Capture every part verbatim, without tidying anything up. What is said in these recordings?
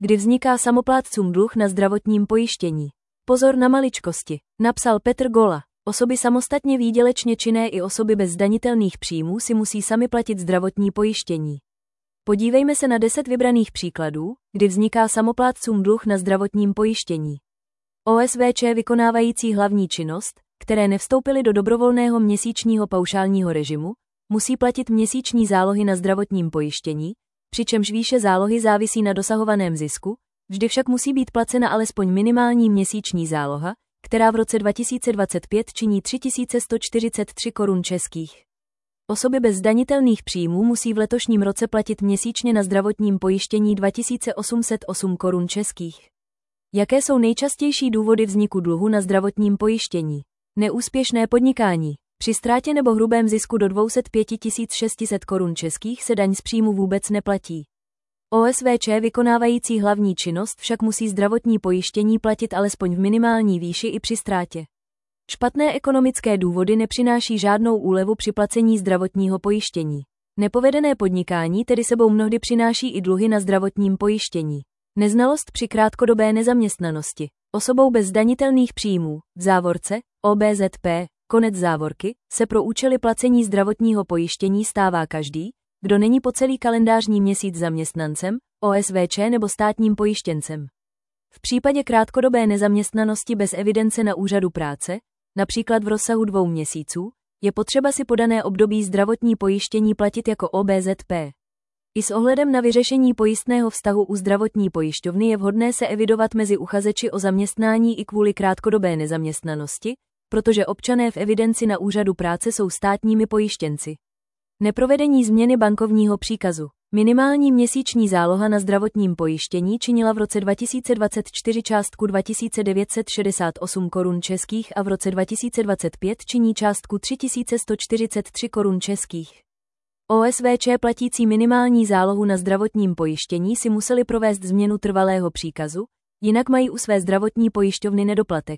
kdy vzniká samoplátcům dluh na zdravotním pojištění. Pozor na maličkosti, napsal Petr Gola. Osoby samostatně výdělečně činné i osoby bez zdanitelných příjmů si musí sami platit zdravotní pojištění. Podívejme se na deset vybraných příkladů, kdy vzniká samoplátcům dluh na zdravotním pojištění. O S V Č vykonávající hlavní činnost, které nevstoupily do dobrovolného měsíčního paušálního režimu, musí platit měsíční zálohy na zdravotním pojištění, přičemž výše zálohy závisí na dosahovaném zisku, vždy však musí být placena alespoň minimální měsíční záloha, která v roce dva tisíce dvacet pět činí tři tisíce sto čtyřicet tři korun českých. Osoby bez zdanitelných příjmů musí v letošním roce platit měsíčně na zdravotním pojištění dva tisíce osm set osm korun českých. Jaké jsou nejčastější důvody vzniku dluhu na zdravotním pojištění? Neúspěšné podnikání. Při ztrátě nebo hrubém zisku do dvě stě pět tisíc šest set korun českých se daň z příjmu vůbec neplatí. O S V Č vykonávající hlavní činnost však musí zdravotní pojištění platit alespoň v minimální výši i při ztrátě. Špatné ekonomické důvody nepřináší žádnou úlevu při placení zdravotního pojištění. Nepovedené podnikání tedy sebou mnohdy přináší i dluhy na zdravotním pojištění. Neznalost při krátkodobé nezaměstnanosti. Osobou bez zdanitelných příjmů, v závorce, O B Z P, konec závorky, se pro účely placení zdravotního pojištění stává každý, kdo není po celý kalendářní měsíc zaměstnancem, O S V Č nebo státním pojištěncem. V případě krátkodobé nezaměstnanosti bez evidence na úřadu práce, například v rozsahu dvou měsíců, je potřeba si podané období zdravotní pojištění platit jako O B Z P. I s ohledem na vyřešení pojistného vztahu u zdravotní pojišťovny je vhodné se evidovat mezi uchazeči o zaměstnání i kvůli krátkodobé nezaměstnanosti, protože občané v evidenci na úřadu práce jsou státními pojištěnci. Neprovedení změny bankovního příkazu. Minimální měsíční záloha na zdravotním pojištění činila v roce dva tisíce dvacet čtyři částku dva tisíce devět set šedesát osm korun českých a v roce dva tisíce dvacet pět činí částku tři tisíce sto čtyřicet tři korun českých. O S V Č platící minimální zálohu na zdravotním pojištění si museli provést změnu trvalého příkazu, jinak mají u své zdravotní pojišťovny nedoplatek.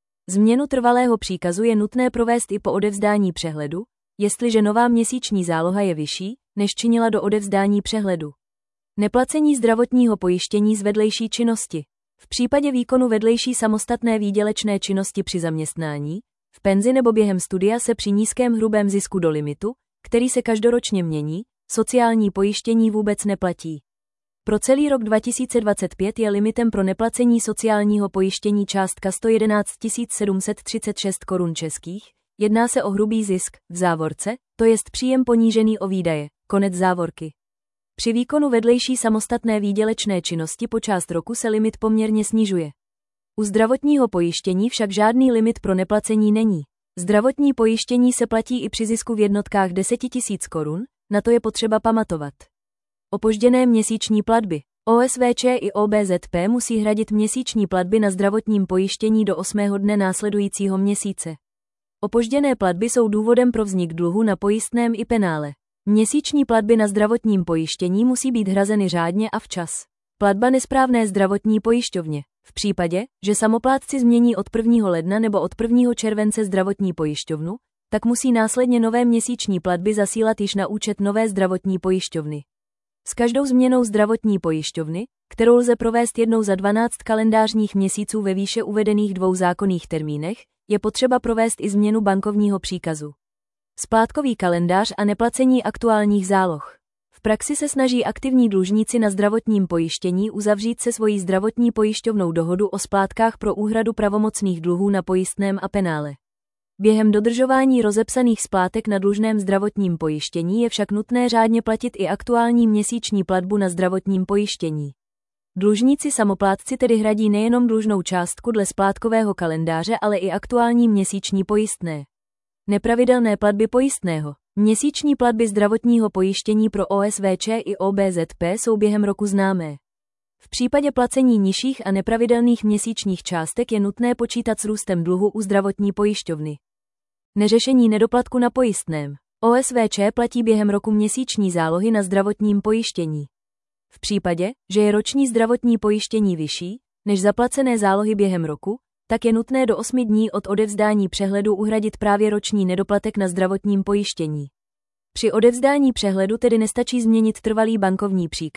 Změnu trvalého příkazu je nutné provést i po odevzdání přehledu, jestliže nová měsíční záloha je vyšší, než činila do odevzdání přehledu. Neplacení zdravotního pojištění z vedlejší činnosti. V případě výkonu vedlejší samostatné výdělečné činnosti při zaměstnání, v penzi nebo během studia se při nízkém hrubém zisku do limitu, který se každoročně mění, sociální pojištění vůbec neplatí. Pro celý rok dva tisíce dvacet pět je limitem pro neplacení sociálního pojištění částka sto jedenáct tisíc sedm set třicet šest korun českých, jedná se o hrubý zisk, v závorce, to jest příjem ponížený o výdaje, konec závorky. Při výkonu vedlejší samostatné výdělečné činnosti po část roku se limit poměrně snižuje. U zdravotního pojištění však žádný limit pro neplacení není. Zdravotní pojištění se platí i při zisku v jednotkách deset tisíc korun, na to je potřeba pamatovat. Opožděné měsíční platby. O S V Č i O B Z P musí hradit měsíční platby na zdravotním pojištění do osmého dne následujícího měsíce. Opožděné platby jsou důvodem pro vznik dluhu na pojistném i penále. Měsíční platby na zdravotním pojištění musí být hrazeny řádně a včas. Platba nesprávné zdravotní pojišťovně. V případě, že samoplátci změní od prvního ledna nebo od prvního července zdravotní pojišťovnu, tak musí následně nové měsíční platby zasílat již na účet nové zdravotní pojišťovny. S každou změnou zdravotní pojišťovny, kterou lze provést jednou za dvanáct kalendářních měsíců ve výše uvedených dvou zákonných termínech, je potřeba provést i změnu bankovního příkazu. Splátkový kalendář a neplacení aktuálních záloh. V praxi se snaží aktivní dlužníci na zdravotním pojištění uzavřít se svojí zdravotní pojišťovnou dohodu o splátkách pro úhradu pravomocných dluhů na pojistném a penále. Během dodržování rozepsaných splátek na dlužném zdravotním pojištění je však nutné řádně platit i aktuální měsíční platbu na zdravotním pojištění. Dlužníci samoplátci tedy hradí nejenom dlužnou částku dle splátkového kalendáře, ale i aktuální měsíční pojistné. Nepravidelné platby pojistného. Měsíční platby zdravotního pojištění pro O S V Č i O B Z P jsou během roku známé. V případě placení nižších a nepravidelných měsíčních částek je nutné počítat s růstem dluhu u zdravotní pojišťovny. Neřešení nedoplatku na pojistném. O S V Č platí během roku měsíční zálohy na zdravotním pojištění. V případě, že je roční zdravotní pojištění vyšší než zaplacené zálohy během roku, tak je nutné do osmi dní od odevzdání přehledu uhradit právě roční nedoplatek na zdravotním pojištění. Při odevzdání přehledu tedy nestačí změnit trvalý bankovní příkaz,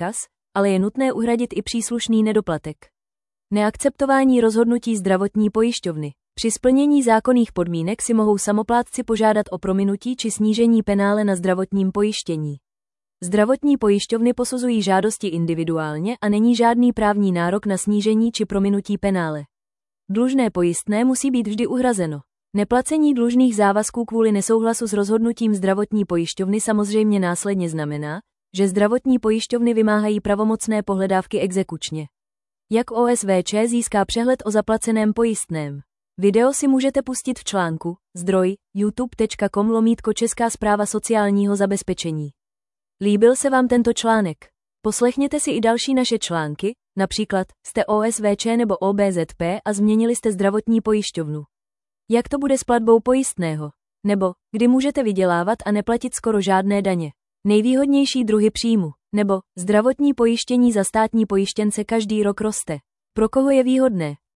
ale je nutné uhradit i příslušný nedoplatek. Neakceptování rozhodnutí zdravotní pojišťovny. Při splnění zákonných podmínek si mohou samoplátci požádat o prominutí či snížení penále na zdravotním pojištění. Zdravotní pojišťovny posuzují žádosti individuálně a není žádný právní nárok na snížení či prominutí penále. Dlužné pojistné musí být vždy uhrazeno. Neplacení dlužných závazků kvůli nesouhlasu s rozhodnutím zdravotní pojišťovny samozřejmě následně znamená, že zdravotní pojišťovny vymáhají pravomocné pohledávky exekučně. Jak O S V Č získá přehled o zaplaceném pojistném? Video si můžete pustit v článku, zdroj, youtube tečka com lomítko Česká správa sociálního zabezpečení. Líbil se vám tento článek? Poslechněte si i další naše články, například, jste O S V Č nebo O B Z P a změnili jste zdravotní pojišťovnu. Jak to bude s platbou pojistného? Nebo, kdy můžete vydělávat a neplatit skoro žádné daně? Nejvýhodnější druhy příjmu, nebo, zdravotní pojištění za státní pojištěnce každý rok roste. Pro koho je výhodné?